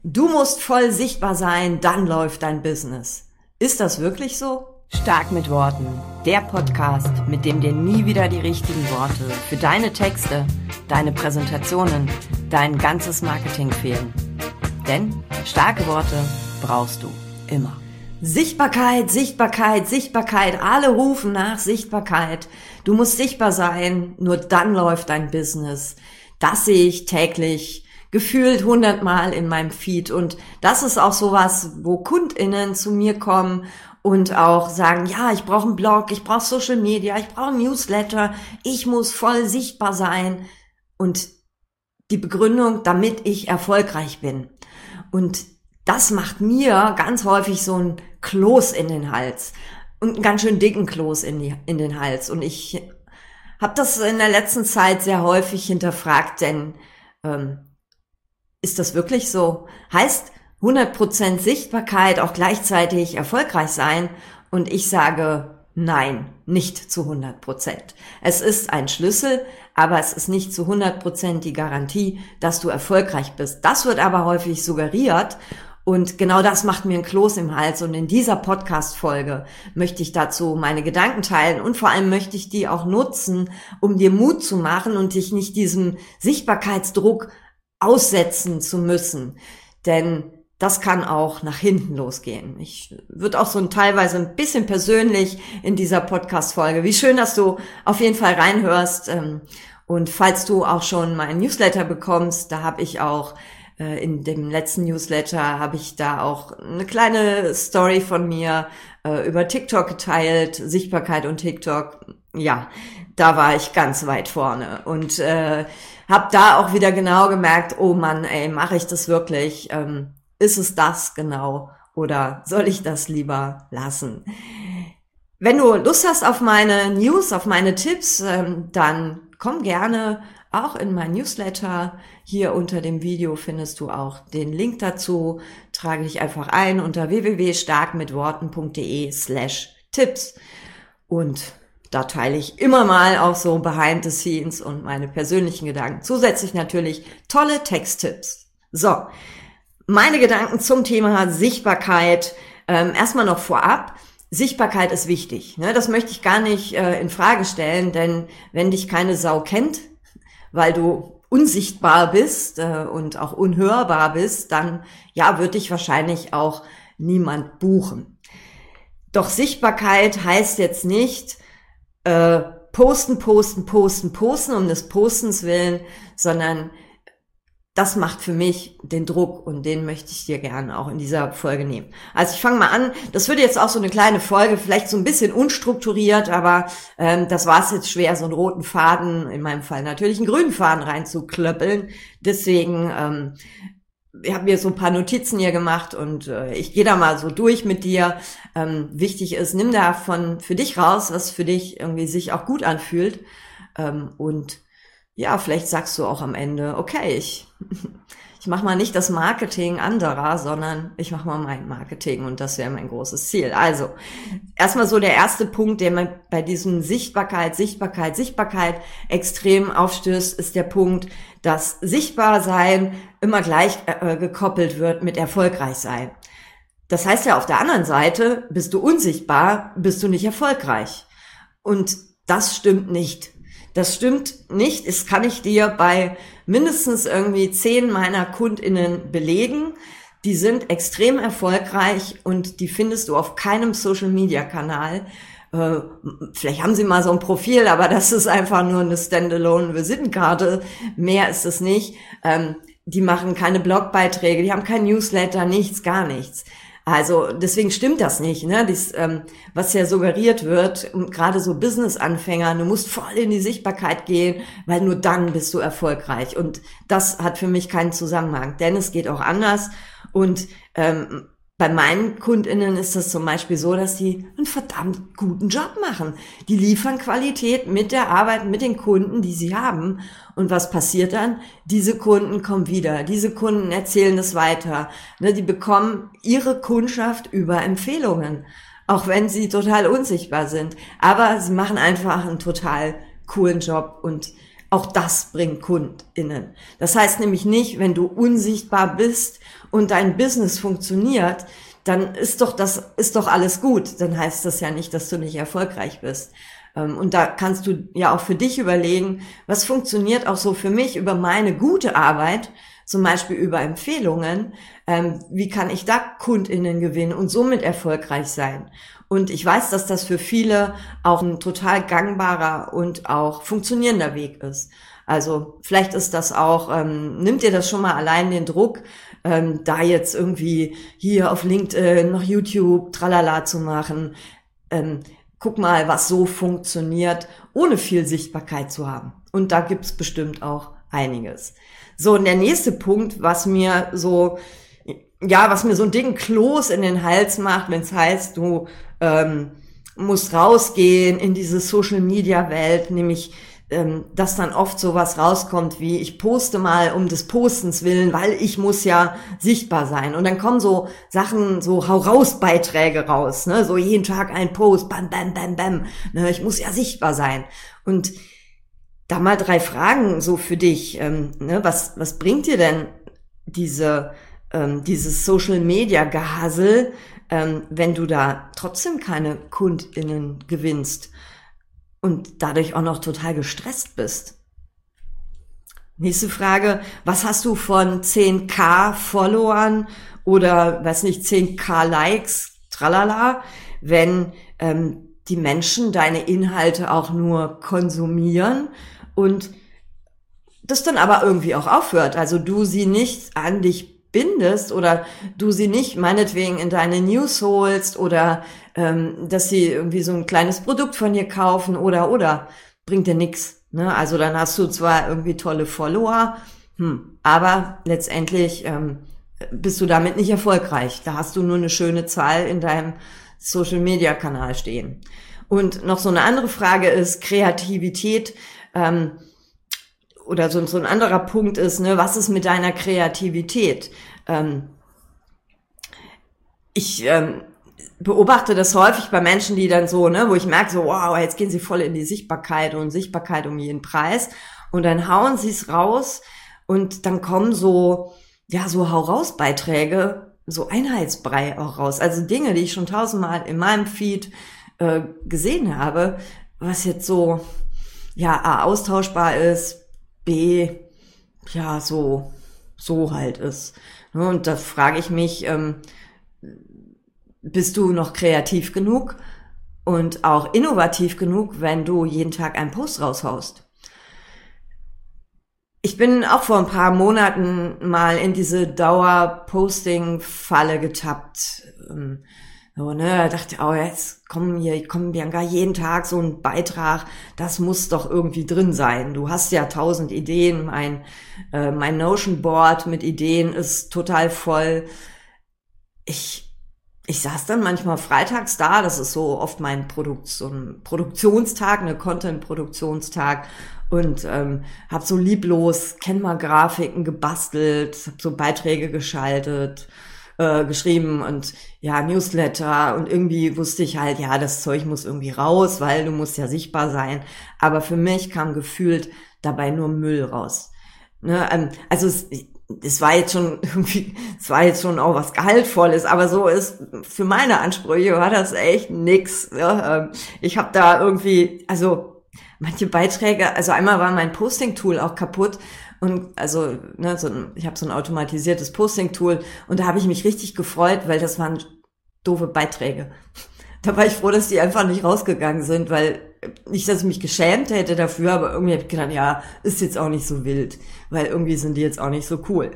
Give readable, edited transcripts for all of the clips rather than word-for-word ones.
Du musst voll sichtbar sein, dann läuft dein Business. Ist das wirklich so? Stark mit Worten. Der Podcast, mit dem dir nie wieder die richtigen Worte für deine Texte, deine Präsentationen, dein ganzes Marketing fehlen. Denn starke Worte brauchst du immer. Sichtbarkeit, Sichtbarkeit, Sichtbarkeit. Alle rufen nach Sichtbarkeit. Du musst sichtbar sein, nur dann läuft dein Business. Das sehe ich täglich, gefühlt 100-mal in meinem Feed. Und das ist auch sowas, wo KundInnen zu mir kommen und auch sagen, ja, ich brauche einen Blog, ich brauche Social Media, ich brauche einen Newsletter, ich muss voll sichtbar sein. Und die Begründung, damit ich erfolgreich bin. Und das macht mir ganz häufig so ein Kloß in den Hals. Und einen ganz schön dicken Kloß in den Hals. Und ich habe das in der letzten Zeit sehr häufig hinterfragt, denn ist das wirklich so? Heißt 100% Sichtbarkeit auch gleichzeitig erfolgreich sein? Und ich sage, nein, nicht zu 100%. Es ist ein Schlüssel, aber es ist nicht zu 100% die Garantie, dass du erfolgreich bist. Das wird aber häufig suggeriert. Und genau das macht mir ein Kloß im Hals. Und in dieser Podcast-Folge möchte ich dazu meine Gedanken teilen. Und vor allem möchte ich die auch nutzen, um dir Mut zu machen und dich nicht diesem Sichtbarkeitsdruck aussetzen zu müssen. Denn das kann auch nach hinten losgehen. Ich würde auch so teilweise ein bisschen persönlich in dieser Podcast-Folge. Wie schön, dass du auf jeden Fall reinhörst. Und falls du auch schon meinen Newsletter bekommst, da habe ich auch in dem letzten Newsletter habe ich da auch eine kleine Story von mir über TikTok geteilt, Sichtbarkeit und TikTok. Ja, da war ich ganz weit vorne und habe da auch wieder genau gemerkt, oh Mann, ey, mache ich das wirklich? Ist es das genau oder soll ich das lieber lassen? Wenn du Lust hast auf meine News, auf meine Tipps, dann komm gerne auch in mein Newsletter. Hier unter dem Video findest du auch den Link dazu. Trage dich einfach ein unter www.starkmitworten.de/Tipps. Und da teile ich immer mal auch so Behind the Scenes und meine persönlichen Gedanken. Zusätzlich natürlich tolle Texttipps. So, meine Gedanken zum Thema Sichtbarkeit. Erstmal noch vorab. Sichtbarkeit ist wichtig. Ne? Das möchte ich gar nicht in Frage stellen, denn wenn dich keine Sau kennt, weil du unsichtbar bist und auch unhörbar bist, dann ja, wird dich wahrscheinlich auch niemand buchen. Doch Sichtbarkeit heißt jetzt nicht posten um des Postens willen, sondern das macht für mich den Druck und den möchte ich dir gerne auch in dieser Folge nehmen. Also ich fange mal an. Das wird jetzt auch so eine kleine Folge, vielleicht so ein bisschen unstrukturiert, aber das war es jetzt schwer, so einen roten Faden, in meinem Fall natürlich einen grünen Faden reinzuklöppeln. Deswegen ich habe mir so ein paar Notizen hier gemacht und ich gehe da mal so durch mit dir. Wichtig ist, nimm davon für dich raus, was für dich irgendwie sich auch gut anfühlt und ja, vielleicht sagst du auch am Ende, okay, ich mache mal nicht das Marketing anderer, sondern ich mache mal mein Marketing und das wäre mein großes Ziel. Also, erstmal so der erste Punkt, der mir bei diesem Sichtbarkeit extrem aufstößt, ist der Punkt, dass Sichtbarsein immer gleich gekoppelt wird mit erfolgreich sein. Das heißt ja auf der anderen Seite, bist du unsichtbar, bist du nicht erfolgreich. Und das stimmt nicht. Das stimmt nicht, das kann ich dir bei mindestens irgendwie 10 meiner KundInnen belegen. Die sind extrem erfolgreich und die findest du auf keinem Social-Media-Kanal. Vielleicht haben sie mal so ein Profil, aber das ist einfach nur eine Standalone-Visitenkarte. Mehr ist es nicht. Die machen keine Blogbeiträge, die haben kein Newsletter, nichts, gar nichts. Also deswegen stimmt das nicht, ne? Was ja suggeriert wird, gerade so Business-Anfänger, du musst voll in die Sichtbarkeit gehen, weil nur dann bist du erfolgreich. Und das hat für mich keinen Zusammenhang, denn es geht auch anders. Und bei meinen KundInnen ist das zum Beispiel so, dass die einen verdammt guten Job machen. Die liefern Qualität mit der Arbeit, mit den Kunden, die sie haben. Und was passiert dann? Diese Kunden kommen wieder. Diese Kunden erzählen das weiter. Ne, die bekommen ihre Kundschaft über Empfehlungen. Auch wenn sie total unsichtbar sind. Aber sie machen einfach einen total coolen Job und auch das bringt KundInnen. Das heißt nämlich nicht, wenn du unsichtbar bist und dein Business funktioniert, dann ist doch alles gut. Dann heißt das ja nicht, dass du nicht erfolgreich bist. Und da kannst du ja auch für dich überlegen, was funktioniert auch so für mich über meine gute Arbeit, zum Beispiel über Empfehlungen, wie kann ich da KundInnen gewinnen und somit erfolgreich sein. Und ich weiß, dass das für viele auch ein total gangbarer und auch funktionierender Weg ist. Also vielleicht ist das auch, nimmt dir das schon mal allein den Druck, da jetzt irgendwie hier auf LinkedIn, noch YouTube, tralala zu machen. Guck mal, was so funktioniert, ohne viel Sichtbarkeit zu haben. Und da gibt's bestimmt auch einiges. So, und der nächste Punkt, was mir so ein dicken Kloß in den Hals macht, wenn es heißt, du musst rausgehen in diese Social-Media-Welt, nämlich dass dann oft sowas rauskommt wie, ich poste mal um des Postens willen, weil ich muss ja sichtbar sein. Und dann kommen so Sachen, so Hau-raus-Beiträge raus, ne? So jeden Tag ein Post, bam, bam, bam, bam. Ne? Ich muss ja sichtbar sein. Und da mal 3 Fragen so für dich. Ne? Was bringt dir denn dieses Social-Media-Gehassel, wenn du da trotzdem keine KundInnen gewinnst? Und dadurch auch noch total gestresst bist. Nächste Frage, was hast du von 10.000 Followern oder, 10.000 Likes, tralala, wenn die Menschen deine Inhalte auch nur konsumieren und das dann aber irgendwie auch aufhört, also du sie nicht an dich bindest oder du sie nicht meinetwegen in deine News holst oder dass sie irgendwie so ein kleines Produkt von dir kaufen oder bringt dir nix. Ne? Also dann hast du zwar irgendwie tolle Follower, aber letztendlich bist du damit nicht erfolgreich. Da hast du nur eine schöne Zahl in deinem Social-Media-Kanal stehen. Und noch so eine andere Frage ist Kreativität, oder so ein anderer Punkt ist, ne, was ist mit deiner Kreativität? Ich beobachte das häufig bei Menschen, die dann so, ne, wo ich merke so, wow, jetzt gehen sie voll in die Sichtbarkeit und Sichtbarkeit um jeden Preis und dann hauen sie es raus und dann kommen so Hau-raus-Beiträge, so Einheitsbrei auch raus. Also Dinge, die ich schon 1000-mal in meinem Feed gesehen habe, was jetzt so, A, austauschbar ist, B, so halt ist. Und da frage ich mich, bist du noch kreativ genug und auch innovativ genug, wenn du jeden Tag einen Post raushaust? Ich bin auch vor ein paar Monaten mal in diese Dauer-Posting-Falle getappt. Da dachte ich, jetzt kommen Bianca jeden Tag so ein Beitrag, das muss doch irgendwie drin sein. Du hast ja 1000 Ideen, mein Notion-Board mit Ideen ist total voll. Ich saß dann manchmal freitags da, das ist so oft mein Produktionstag, eine Content-Produktionstag und habe so lieblos Canva-Grafiken gebastelt, habe so Beiträge geschaltet, geschrieben und Newsletter und irgendwie wusste ich halt, das Zeug muss irgendwie raus, weil du musst ja sichtbar sein. Aber für mich kam gefühlt dabei nur Müll raus. Ne? Also es war jetzt schon auch was Gehaltvolles, aber so ist, für meine Ansprüche war das echt nix. Ja? Ich habe da irgendwie, also manche Beiträge, also einmal war mein Posting-Tool auch kaputt. Und also, ich habe so ein automatisiertes Posting-Tool und da habe ich mich richtig gefreut, weil das waren doofe Beiträge. Da war ich froh, dass die einfach nicht rausgegangen sind, weil nicht, dass ich mich geschämt hätte dafür, aber irgendwie habe ich gedacht, ist jetzt auch nicht so wild, weil irgendwie sind die jetzt auch nicht so cool.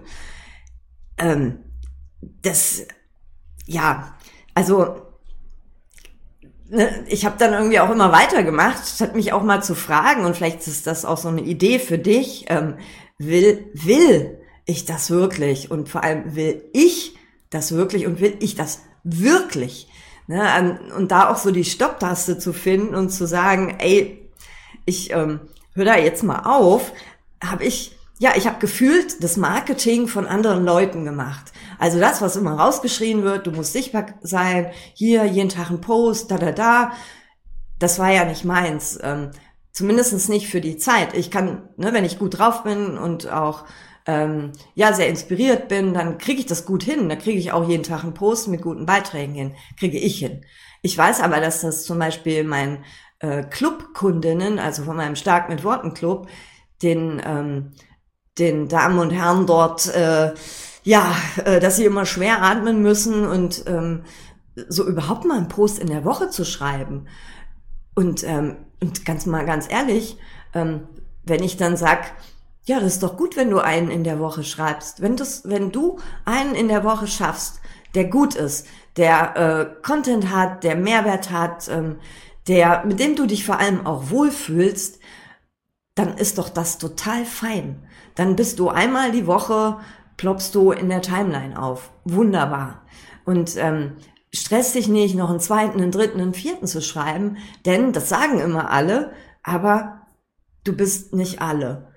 Ich habe dann irgendwie auch immer weitergemacht, statt mich auch mal zu fragen und vielleicht ist das auch so eine Idee für dich, will ich das wirklich und vor allem will ich das wirklich und will ich das wirklich, ne? Und da auch so die Stopptaste zu finden und zu sagen, ich hör da jetzt mal auf, ich habe gefühlt das Marketing von anderen Leuten gemacht. Also das, was immer rausgeschrien wird, du musst sichtbar sein, hier jeden Tag ein Post, das war ja nicht meins. Zumindest nicht für die Zeit. Ich kann, wenn ich gut drauf bin und auch sehr inspiriert bin, dann kriege ich das gut hin. Da kriege ich auch jeden Tag einen Post mit guten Beiträgen hin. Kriege ich hin. Ich weiß aber, dass das zum Beispiel meinen Clubkundinnen, also von meinem Stark mit Worten Club, den Damen und Herren dort, dass sie immer schwer atmen müssen und so überhaupt mal einen Post in der Woche zu schreiben. Und ganz ehrlich, wenn ich dann sag, ja, das ist doch gut, wenn du einen in der Woche schreibst. Wenn du einen in der Woche schaffst, der gut ist, der Content hat, der Mehrwert hat, mit dem du dich vor allem auch wohlfühlst, dann ist doch das total fein. Dann bist du einmal die Woche, ploppst du in der Timeline auf. Wunderbar. Und stress dich nicht, noch einen zweiten, einen dritten, einen vierten zu schreiben, denn das sagen immer alle, aber du bist nicht alle.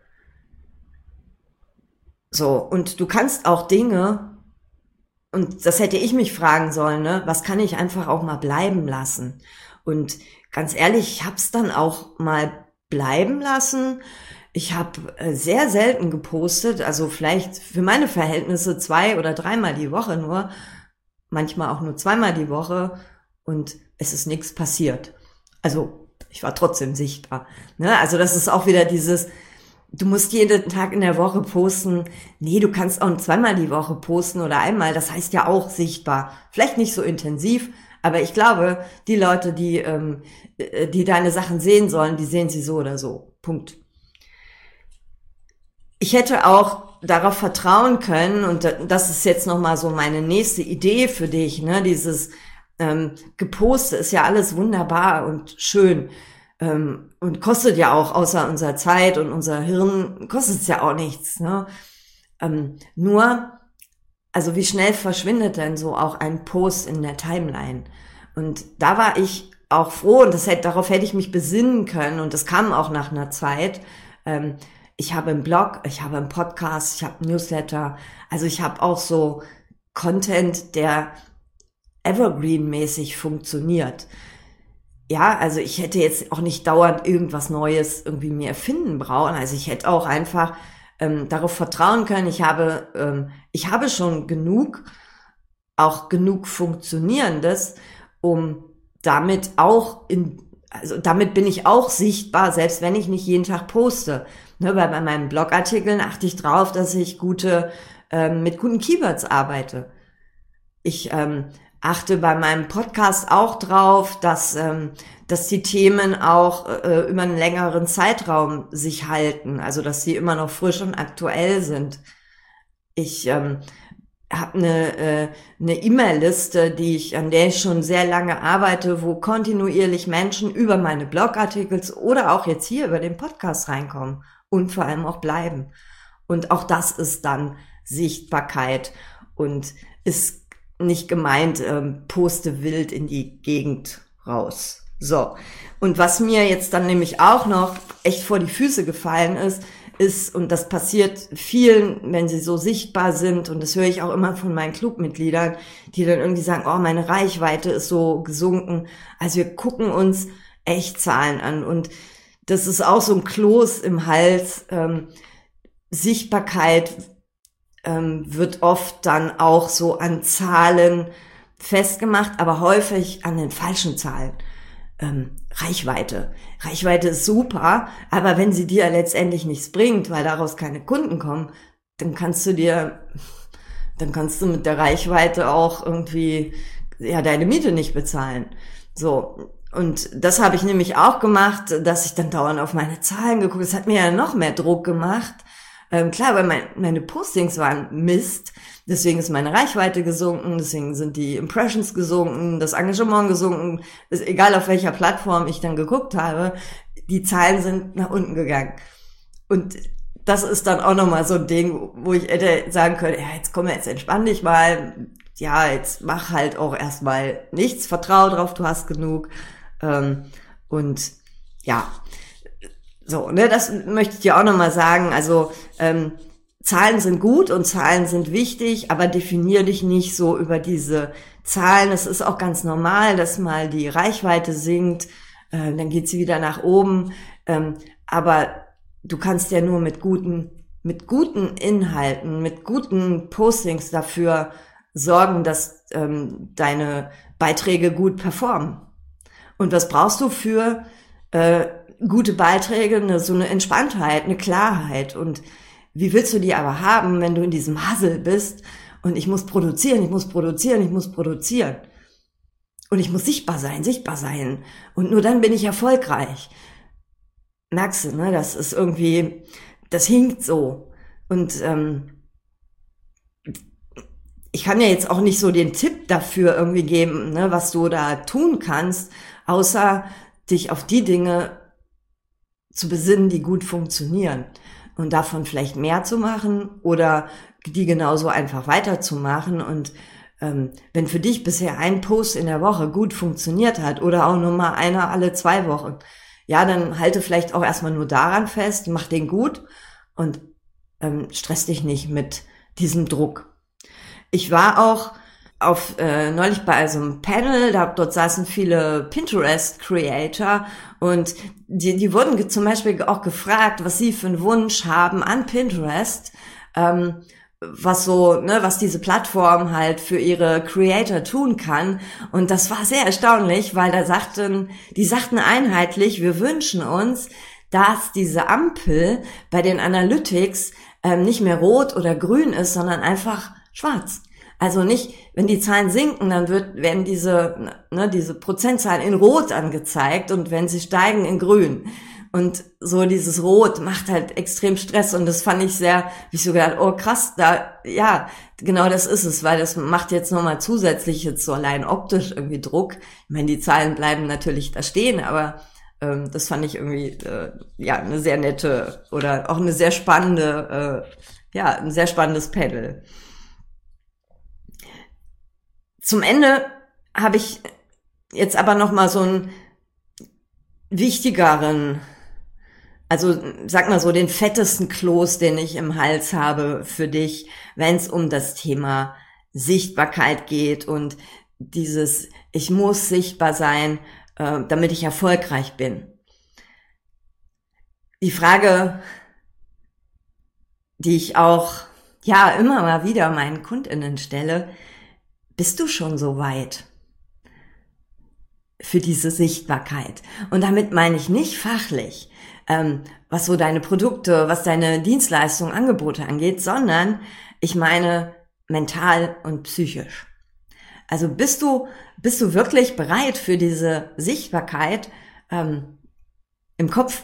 So, und du kannst auch Dinge, und das hätte ich mich fragen sollen, was kann ich einfach auch mal bleiben lassen? Und ganz ehrlich, ich hab's dann auch mal bleiben lassen. Ich habe sehr selten gepostet, also vielleicht für meine Verhältnisse 2 oder 3-mal die Woche nur, manchmal auch nur 2-mal die Woche und es ist nichts passiert. Also ich war trotzdem sichtbar. Also das ist auch wieder dieses, du musst jeden Tag in der Woche posten. Nee, du kannst auch 2-mal die Woche posten oder einmal. Das heißt ja auch sichtbar. Vielleicht nicht so intensiv, aber ich glaube, die Leute, die deine Sachen sehen sollen, die sehen sie so oder so. Punkt. Ich hätte auch darauf vertrauen können, und das ist jetzt nochmal so meine nächste Idee für dich, dieses Geposte ist ja alles wunderbar und schön und kostet ja auch, außer unserer Zeit und unser Hirn, kostet es ja auch nichts. Nur, also wie schnell verschwindet denn so auch ein Post in der Timeline? Und da war ich auch froh, und darauf hätte ich mich besinnen können, und das kam auch nach einer Zeit. Ich habe einen Blog, ich habe einen Podcast, ich habe einen Newsletter, also ich habe auch so Content, der Evergreen-mäßig funktioniert. Ja, also ich hätte jetzt auch nicht dauernd irgendwas Neues irgendwie mir erfinden brauchen, also ich hätte auch einfach darauf vertrauen können, ich habe schon genug Funktionierendes, um damit damit bin ich auch sichtbar, selbst wenn ich nicht jeden Tag poste. Weil bei meinen Blogartikeln achte ich drauf, dass ich mit guten Keywords arbeite. Ich achte bei meinem Podcast auch drauf, dass die Themen auch über einen längeren Zeitraum sich halten, also dass sie immer noch frisch und aktuell sind. Ich habe eine E-Mail-Liste, an der ich schon sehr lange arbeite, wo kontinuierlich Menschen über meine Blogartikel oder auch jetzt hier über den Podcast reinkommen und vor allem auch bleiben. Und auch das ist dann Sichtbarkeit und ist nicht gemeint, poste wild in die Gegend raus. So. Und was mir jetzt dann nämlich auch noch echt vor die Füße gefallen ist, und das passiert vielen, wenn sie so sichtbar sind, und das höre ich auch immer von meinen Clubmitgliedern, die dann irgendwie sagen, oh, meine Reichweite ist so gesunken. Also wir gucken uns echt Zahlen an, und das ist auch so ein Kloß im Hals. Sichtbarkeit wird oft dann auch so an Zahlen festgemacht, aber häufig an den falschen Zahlen. Reichweite ist super, aber wenn sie dir letztendlich nichts bringt, weil daraus keine Kunden kommen, dann kannst du mit der Reichweite auch irgendwie deine Miete nicht bezahlen. So. Und das habe ich nämlich auch gemacht, dass ich dann dauernd auf meine Zahlen geguckt. Das hat mir ja noch mehr Druck gemacht. Klar, weil meine Postings waren Mist, deswegen ist meine Reichweite gesunken, deswegen sind die Impressions gesunken, das Engagement gesunken, ist egal auf welcher Plattform ich dann geguckt habe, die Zahlen sind nach unten gegangen. Und das ist dann auch nochmal so ein Ding, wo ich hätte sagen können, jetzt entspann dich mal, jetzt mach halt auch erstmal nichts, vertrau drauf, du hast genug, und ja, so, das möchte ich dir auch nochmal sagen. Also Zahlen sind gut und Zahlen sind wichtig, aber definier dich nicht so über diese Zahlen. Es ist auch ganz normal, dass mal die Reichweite sinkt. dann geht sie wieder nach oben. Aber du kannst ja nur mit guten Inhalten, mit guten Postings dafür sorgen, dass deine Beiträge gut performen. Und was brauchst du für gute Beiträge? So eine Entspanntheit, eine Klarheit. Und wie willst du die aber haben, wenn du in diesem Hustle bist und ich muss produzieren. Und ich muss sichtbar sein. Und nur dann bin ich erfolgreich. Merkst du, ne? Das ist irgendwie, das hinkt so. Und ich kann ja jetzt auch nicht so den Tipp dafür irgendwie geben, ne, was du da tun kannst, außer dich auf die Dinge zu besinnen, die gut funktionieren. Und davon vielleicht mehr zu machen oder die genauso einfach weiterzumachen. Und wenn für dich bisher ein Post in der Woche gut funktioniert hat oder auch nur mal einer alle 2 Wochen, ja, dann halte vielleicht auch erstmal nur daran fest, mach den gut und stress dich nicht mit diesem Druck. Ich war auch neulich bei so einem Panel, dort saßen viele Pinterest-Creator und die wurden zum Beispiel auch gefragt, was sie für einen Wunsch haben an Pinterest, was diese Plattform halt für ihre Creator tun kann. Und das war sehr erstaunlich, weil die sagten einheitlich, wir wünschen uns, dass diese Ampel bei den Analytics nicht mehr rot oder grün ist, sondern einfach schwarz. Also nicht, wenn die Zahlen sinken, dann werden diese Prozentzahlen in rot angezeigt und wenn sie steigen in grün. Und so dieses Rot macht halt extrem Stress und das fand ich hab ich so gedacht, oh krass, ja, genau das ist es, weil das macht jetzt nochmal zusätzlich jetzt so allein optisch irgendwie Druck. Ich meine, die Zahlen bleiben natürlich da stehen, aber das fand ich irgendwie, eine sehr nette oder auch eine sehr spannende, ein sehr spannendes Panel. Zum Ende habe ich jetzt aber nochmal so einen wichtigeren, also sag mal so den fettesten Kloß, den ich im Hals habe für dich, wenn es um das Thema Sichtbarkeit geht und dieses, ich muss sichtbar sein, damit ich erfolgreich bin. Die Frage, die ich auch immer mal wieder meinen KundInnen stelle, bist du schon so weit für diese Sichtbarkeit? Und damit meine ich nicht fachlich, was so deine Produkte, was deine Dienstleistungen, Angebote angeht, sondern ich meine mental und psychisch. Also bist du wirklich bereit für diese Sichtbarkeit im Kopf?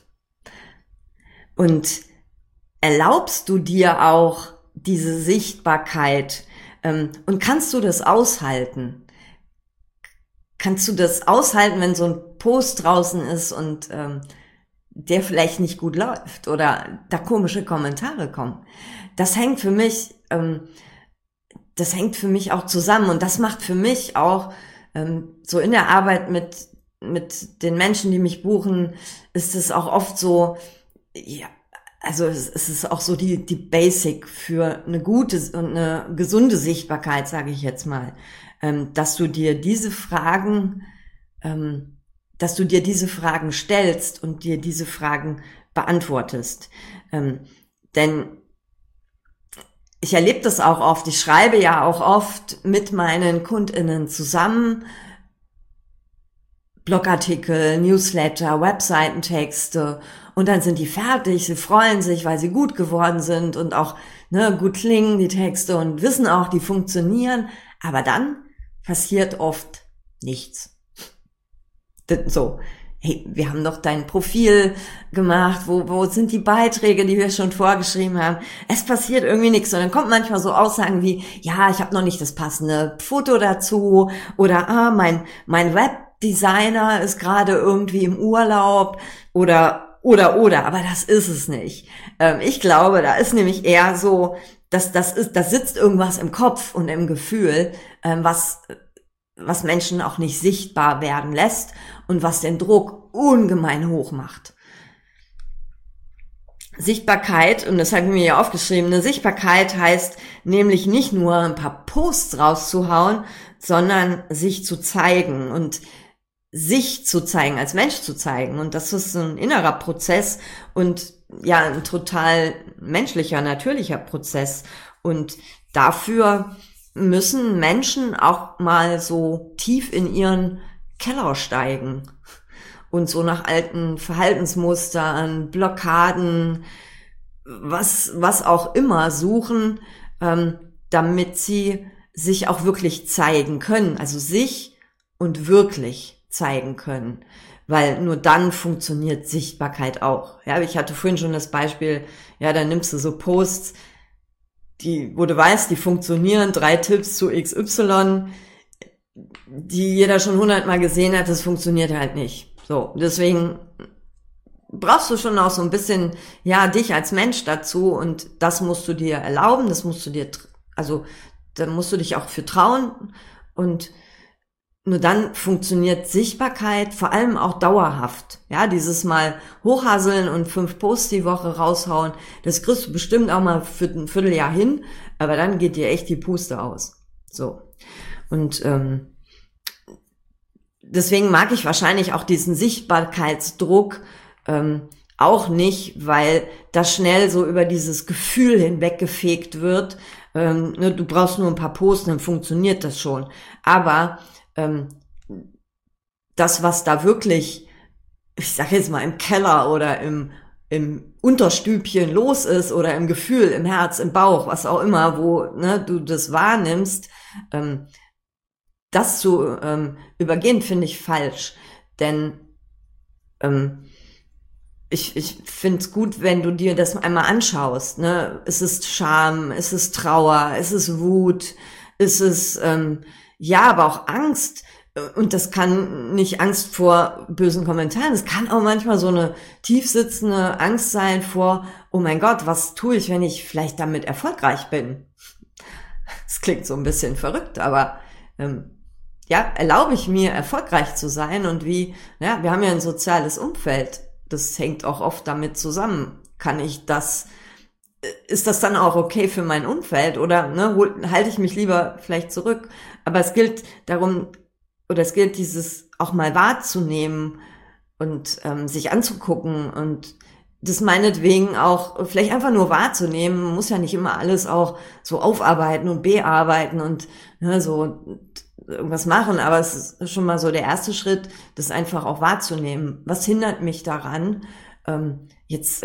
Und erlaubst du dir auch diese Sichtbarkeit und kannst du das aushalten? Kannst du das aushalten, wenn so ein Post draußen ist und der vielleicht nicht gut läuft oder da komische Kommentare kommen? Das hängt für mich auch zusammen und das macht für mich auch so in der Arbeit mit den Menschen, die mich buchen, ist es auch oft so, also es ist auch so die Basic für eine gute und eine gesunde Sichtbarkeit, sage ich jetzt mal, dass du dir diese Fragen stellst und dir diese Fragen beantwortest. Denn ich erlebe das auch oft, ich schreibe ja auch oft mit meinen KundInnen zusammen, Blogartikel, Newsletter, Webseitentexte und dann sind die fertig, sie freuen sich, weil sie gut geworden sind und auch gut klingen die Texte und wissen auch, die funktionieren, aber dann passiert oft nichts. So, hey, wir haben doch dein Profil gemacht, wo sind die Beiträge, die wir schon vorgeschrieben haben? Es passiert irgendwie nichts und dann kommt manchmal so Aussagen wie, ja, ich habe noch nicht das passende Foto dazu oder mein Webdesigner ist gerade irgendwie im Urlaub oder, aber das ist es nicht. Ich glaube, da ist nämlich eher so, dass da sitzt irgendwas im Kopf und im Gefühl, was Menschen auch nicht sichtbar werden lässt und was den Druck ungemein hoch macht. Sichtbarkeit, und das habe ich mir ja aufgeschrieben, eine Sichtbarkeit heißt nämlich nicht nur ein paar Posts rauszuhauen, sondern sich zu zeigen. Und sich zu zeigen, als Mensch zu zeigen. Und das ist ein innerer Prozess und ja, ein total menschlicher, natürlicher Prozess. Und dafür müssen Menschen auch mal so tief in ihren Keller steigen und so nach alten Verhaltensmustern, Blockaden, was auch immer suchen, damit sie sich auch wirklich zeigen können, also sich und wirklich zeigen können, weil nur dann funktioniert Sichtbarkeit auch. Ja, ich hatte vorhin schon das Beispiel, ja, dann nimmst du so Posts, wo du weißt, die funktionieren, 3 Tipps zu XY, die jeder schon 100-mal gesehen hat, das funktioniert halt nicht. So, deswegen brauchst du schon auch so ein bisschen, ja, dich als Mensch dazu und das musst du dir erlauben, da musst du dich auch für trauen und nur dann funktioniert Sichtbarkeit, vor allem auch dauerhaft. Ja, dieses Mal hochhasseln und 5 Posts die Woche raushauen, das kriegst du bestimmt auch mal für ein Vierteljahr hin, aber dann geht dir echt die Puste aus. So. Und deswegen mag ich wahrscheinlich auch diesen Sichtbarkeitsdruck auch nicht, weil das schnell so über dieses Gefühl hinweggefegt wird. Du brauchst nur ein paar Posts, dann funktioniert das schon. Aber das, was da wirklich, ich sag jetzt mal, im Keller oder im Unterstübchen los ist oder im Gefühl, im Herz, im Bauch, was auch immer, wo du das wahrnimmst, das zu übergehen, finde ich falsch. Denn ich finde es gut, wenn du dir das einmal anschaust. Ne? Es ist Scham, es ist Trauer, es ist Wut, es ist aber auch Angst. Und das kann nicht Angst vor bösen Kommentaren. Es kann auch manchmal so eine tiefsitzende Angst sein vor, oh mein Gott, was tue ich, wenn ich vielleicht damit erfolgreich bin? Das klingt so ein bisschen verrückt, aber erlaube ich mir, erfolgreich zu sein und wir haben ja ein soziales Umfeld. Das hängt auch oft damit zusammen. Ist das dann auch okay für mein Umfeld oder halte ich mich lieber vielleicht zurück? Aber es gilt dieses auch mal wahrzunehmen und sich anzugucken und das meinetwegen auch vielleicht einfach nur wahrzunehmen. Man muss ja nicht immer alles auch so aufarbeiten und bearbeiten und so irgendwas machen, aber es ist schon mal so der erste Schritt, das einfach auch wahrzunehmen. Was hindert mich daran, jetzt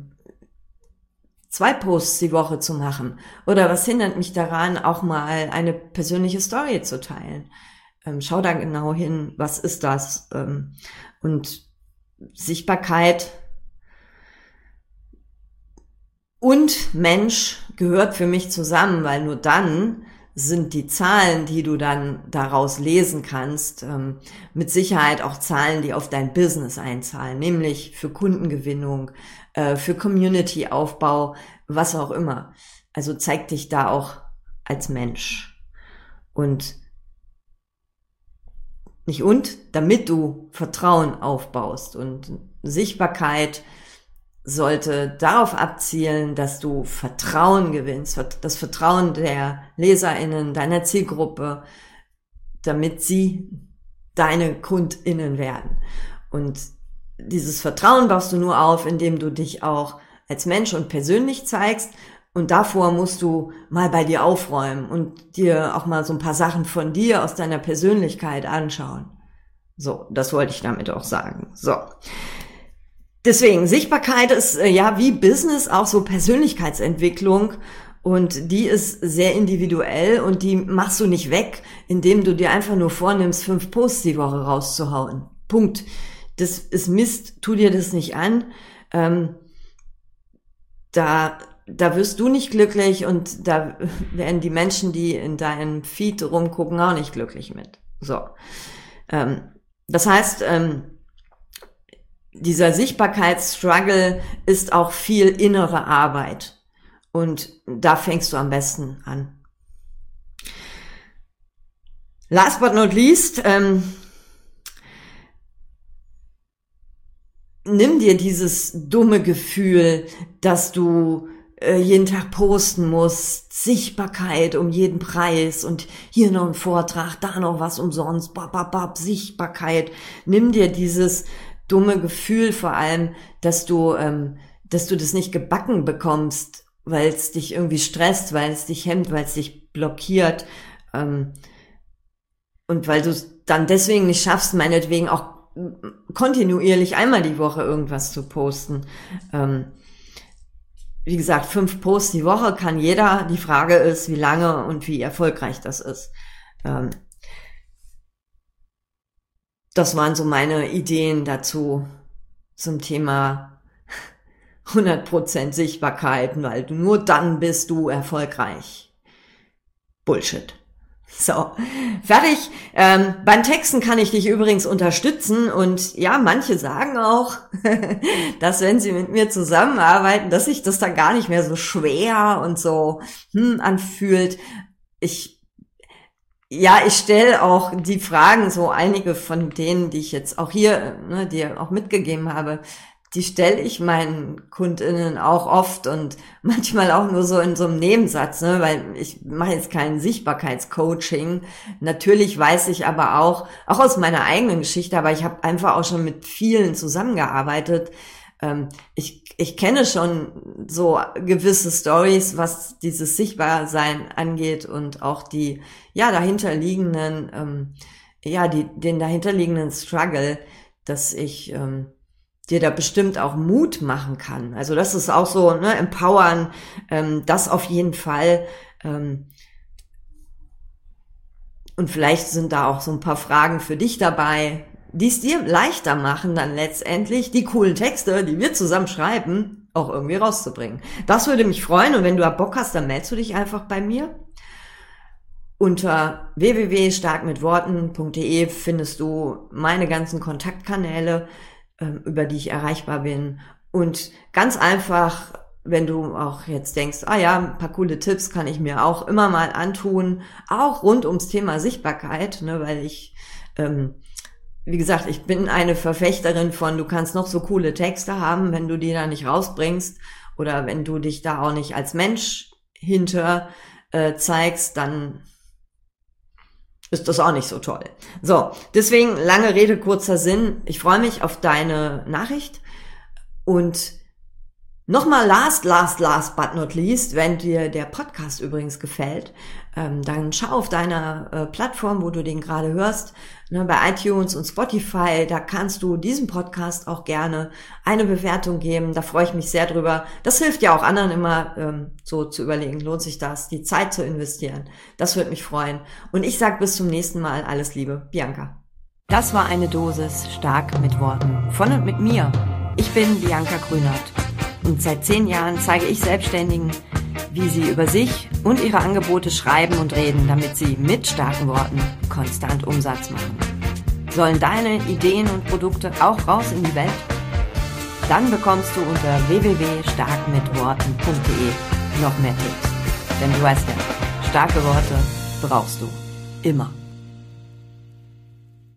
2 Posts die Woche zu machen? Oder was hindert mich daran, auch mal eine persönliche Story zu teilen? Schau da genau hin, was ist das? Und Sichtbarkeit und Mensch gehört für mich zusammen, weil nur dann sind die Zahlen, die du dann daraus lesen kannst, mit Sicherheit auch Zahlen, die auf dein Business einzahlen, nämlich für Kundengewinnung, für Community-Aufbau, was auch immer. Also zeig dich da auch als Mensch. Damit du Vertrauen aufbaust und Sichtbarkeit sollte darauf abzielen, dass du Vertrauen gewinnst, das Vertrauen der LeserInnen, deiner Zielgruppe, damit sie deine KundInnen werden. Und dieses Vertrauen baust du nur auf, indem du dich auch als Mensch und persönlich zeigst. Und davor musst du mal bei dir aufräumen und dir auch mal so ein paar Sachen von dir aus deiner Persönlichkeit anschauen. So, das wollte ich damit auch sagen. So. Deswegen, Sichtbarkeit ist wie Business auch so Persönlichkeitsentwicklung und die ist sehr individuell und die machst du nicht weg, indem du dir einfach nur vornimmst, 5 Posts die Woche rauszuhauen. Punkt. Das ist Mist, tu dir das nicht an. Da wirst du nicht glücklich und da werden die Menschen, die in deinem Feed rumgucken, auch nicht glücklich mit. So. Das heißt, dieser Sichtbarkeitsstruggle ist auch viel innere Arbeit. Und da fängst du am besten an. Last but not least, nimm dir dieses dumme Gefühl, dass du jeden Tag posten musst, Sichtbarkeit um jeden Preis und hier noch ein Vortrag, da noch was umsonst, Sichtbarkeit. Nimm dir dieses dumme Gefühl vor allem, dass du das nicht gebacken bekommst, weil es dich irgendwie stresst, weil es dich hemmt, weil es dich blockiert, und weil du es dann deswegen nicht schaffst, meinetwegen auch kontinuierlich einmal die Woche irgendwas zu posten. Wie gesagt, 5 Posts die Woche kann jeder. Die Frage ist, wie lange und wie erfolgreich das ist. Das waren so meine Ideen dazu zum Thema 100% Sichtbarkeit, weil nur dann bist du erfolgreich. Bullshit. So, fertig. Beim Texten kann ich dich übrigens unterstützen und ja, manche sagen auch, dass wenn sie mit mir zusammenarbeiten, dass sich das dann gar nicht mehr so schwer und so anfühlt. Ich stelle auch die Fragen, so einige von denen, die ich jetzt auch hier dir auch mitgegeben habe, die stelle ich meinen KundInnen auch oft und manchmal auch nur so in so einem Nebensatz, weil ich mache jetzt kein Sichtbarkeitscoaching. Natürlich weiß ich aber auch aus meiner eigenen Geschichte, aber ich habe einfach auch schon mit vielen zusammengearbeitet. Ich kenne schon so gewisse Stories, was dieses Sichtbarsein angeht und auch die dahinterliegenden, den dahinterliegenden Struggle, dass ich dir da bestimmt auch Mut machen kann. Also das ist auch so, empowern, das auf jeden Fall. Und vielleicht sind da auch so ein paar Fragen für dich dabei, die es dir leichter machen, dann letztendlich die coolen Texte, die wir zusammen schreiben, auch irgendwie rauszubringen. Das würde mich freuen und wenn du Bock hast, dann meldest du dich einfach bei mir. Unter www.starkmitworten.de findest du meine ganzen Kontaktkanäle, über die ich erreichbar bin. Und ganz einfach, wenn du auch jetzt denkst, ein paar coole Tipps kann ich mir auch immer mal antun, auch rund ums Thema Sichtbarkeit, weil ich, wie gesagt, ich bin eine Verfechterin von, du kannst noch so coole Texte haben, wenn du die da nicht rausbringst oder wenn du dich da auch nicht als Mensch hinter zeigst, dann ist das auch nicht so toll. So, deswegen lange Rede, kurzer Sinn. Ich freue mich auf deine Nachricht. Und nochmal last but not least, wenn dir der Podcast übrigens gefällt, dann schau auf deiner Plattform, wo du den gerade hörst, bei iTunes und Spotify, da kannst du diesem Podcast auch gerne eine Bewertung geben, da freue ich mich sehr drüber. Das hilft ja auch anderen immer, so zu überlegen, lohnt sich das, die Zeit zu investieren. Das würde mich freuen. Und ich sage bis zum nächsten Mal, alles Liebe, Bianca. Das war eine Dosis stark mit Worten. Von und mit mir. Ich bin Bianca Grünert. Und seit 10 Jahren zeige ich Selbstständigen, wie sie über sich und ihre Angebote schreiben und reden, damit sie mit starken Worten konstant Umsatz machen. Sollen deine Ideen und Produkte auch raus in die Welt? Dann bekommst du unter www.starkmitworten.de noch mehr Tipps. Denn du weißt ja, starke Worte brauchst du immer.